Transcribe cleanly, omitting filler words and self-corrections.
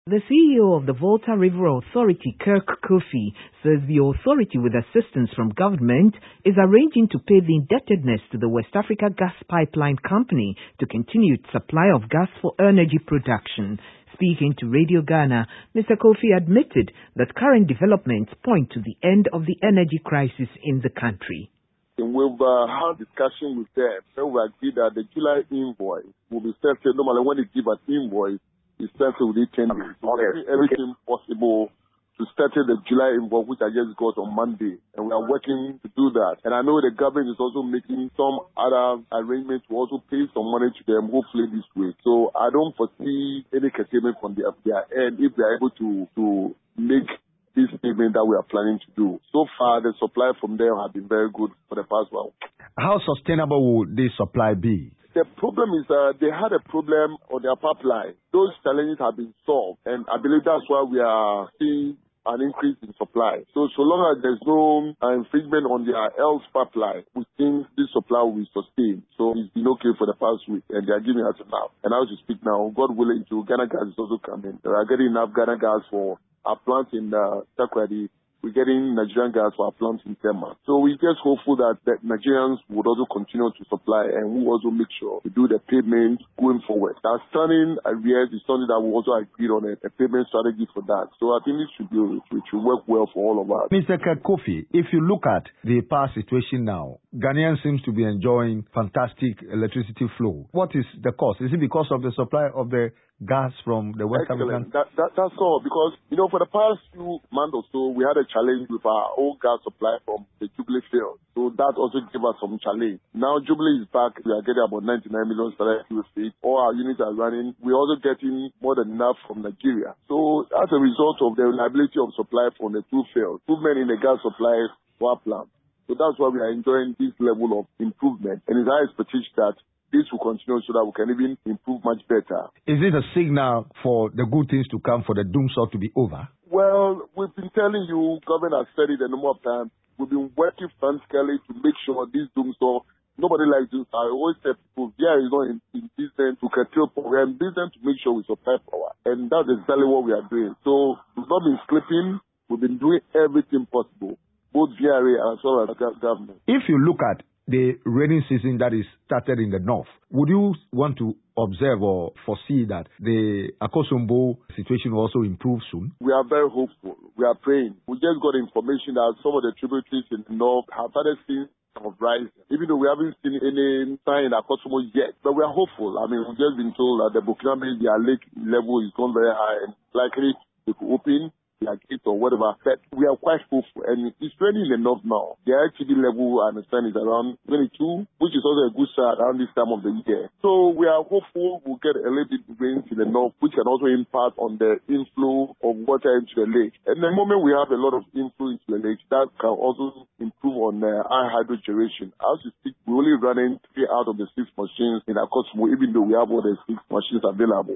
The CEO of the Volta River Authority, Kirk Kofi, says the authority, with assistance from government, is arranging to pay the indebtedness to the West Africa Gas Pipeline Company to continue its supply of gas for energy production. Speaking to Radio Ghana, Mr. Kofi admitted that current developments point to the end of the energy crisis in the country. We've had discussion with them, and we agreed that the July invoice will be settled. Normally, when they give an invoice, it's settled within 10 days. So everything possible to settle the July invoice, which I just got on Monday, and we are working to do that. And I know the government is also making some other arrangements to also pay some money to them, hopefully this week. So I don't foresee any curtailment from their end if they are able to make this payment that we are planning to do. So far, the supply from them has been very good for the past while. How sustainable would this supply be? The problem is they had a problem on their pipeline. Those challenges have been solved, and I believe that's why we are seeing an increase in supply. So long as there's no infringement on their else pipeline, we think this supply will be sustained. So it's been okay for the past week, and they are giving us enough. And as we speak now, God willing, Ghana Gas is also coming. We are getting enough Ghana Gas for our plant in Takoradi. We're getting Nigerian gas for our plants in Tema. So we're just hopeful that the Nigerians would also continue to supply, and we also make sure we do the payment going forward. Our standing arrears is something that we also agreed on a payment strategy for that. So I think it should work well for all of us. Mr. Kofi, if you look at the power situation now, Ghanaians seems to be enjoying fantastic electricity flow. What is the cause? Is it because of the supply of the gas from the West African? That's all, because, for the past few months or so, we had a challenge with our own gas supply from the Jubilee field. So that also gave us some challenge. Now Jubilee is back. We are getting about 99 million cubic feet. All our units are running. We're also getting more than enough from Nigeria. So as a result of the reliability of supply from the two fields, improvement in the gas supply for our plant. So that's why we are enjoying this level of improvement. And it's our expectation that this will continue so that we can even improve much better. Is it a signal for the good things to come, for the doomsday to be over? Well, we've been telling you, government has said it a number of times. We've been working frantically to make sure this doomsday, nobody likes this. I always tell people, is not in business to curtail power. We're in business to make sure we supply power. And that's exactly what we are doing. So we've not been sleeping. We've been doing everything possible, both VRA as well as the government. If you look at the rainy season that is started in the north, would you want to observe or foresee that the Akosombo situation will also improve soon? We are very hopeful. We are praying. We just got information that some of the tributaries in the north have started seeing some rising, even though we haven't seen any sign in Akosombo yet. But we are hopeful. We've just been told that the Burkina their lake level is gone very high, and likely they could open their gates or whatever. But we are quite hopeful, and it's raining in the north now. The LTD level, I understand, is around 22, which is also a good start around this time of the year. So we are hopeful we'll get a little bit of rain in the north, which can also impact on the inflow of water into the lake. And the moment we have a lot of inflow into the lake, that can also improve on our hydro generation. As we speak, we're only running 3 out of the 6 machines in Akosombo, even though we have all the 6 machines available.